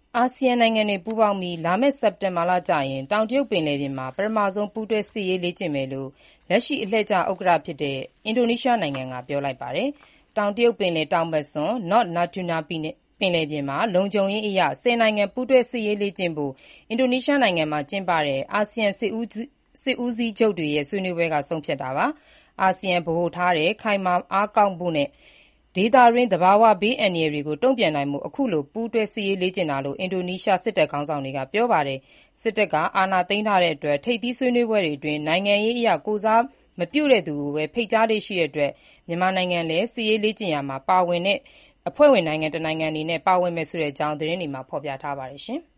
အာဆီယံနိုင်ငံတွေပူးပေါင်းပြီးလာမယ့်စက်တင်ဘာလကျရင်တောင်တရုတ်ပင်လယ်ပြင်မှာပထမဆုံးပူးတွဲစစ်ရေးလေ့ကျင့်မယ်လို့လက်ရှိအလှည့်ကျဥက္ကဋ္ဌဖြစ်တဲ့အင်ဒိုနီးရှားနိုင်ငံကပြောလိုက်ပါတယ်။တောင်တရုတ်ပင်လယ်တောင်ဘက်စွန်း North Natuna ပင်လယ်ပြင်မှာလုံခြုံရေးအရ10နိုင်ငံပူးတွဲစစ်ရေးလေ့ကျင့်ဖို့အင်ဒိုနီးရှားနိုင်ငံမှာကျင်းပတဲ့အာဆီယံစစ်ဦးစီးချုပ်တွေရဲ့ဆွေးနွေးပွဲကဆုံးဖြတ်တာပါ။အာဆီယံဗဟိုထားတဲ့ခိုင်မာအားကောင်းဖို့နဲ့ဒေသတွင်းသဘာဝဘေးအန္တရာယ်တွေကိုတုံ့ပြန်နိုင်ဖို့အခုလိုပူးတွဲစစ်ရေးလေ့ကျင့်တာလို့အင်ဒိုနီးရှားစစ်တပ်ခေါင်းဆောင်တွေကပြောပါတယ်။စစ်တပ်ကအာဏာသိမ်းထားတဲ့အတွက်ထိပ်သီးဆွေးနွေးပွဲတွေအတွင်းနိုင်ငံရေးအရကိုယ်စားမပြုတဲ့သူကိုပဲဖိတ်ကြားလေ့ရှိတဲ့အတွက်မြန်မာနိုင်ငံလည်းစစ်ရေးလေ့ကျင့်ရာမှာပါဝင်တဲ့အဖွဲ့ဝင်နိုင်ငံတစ်နိုင်ငံအနေနဲ့ပါဝင်မယ်ဆိုတဲ့အကြောင်းသတင်းတွေမှာဖော်ပြထားပါတယ်။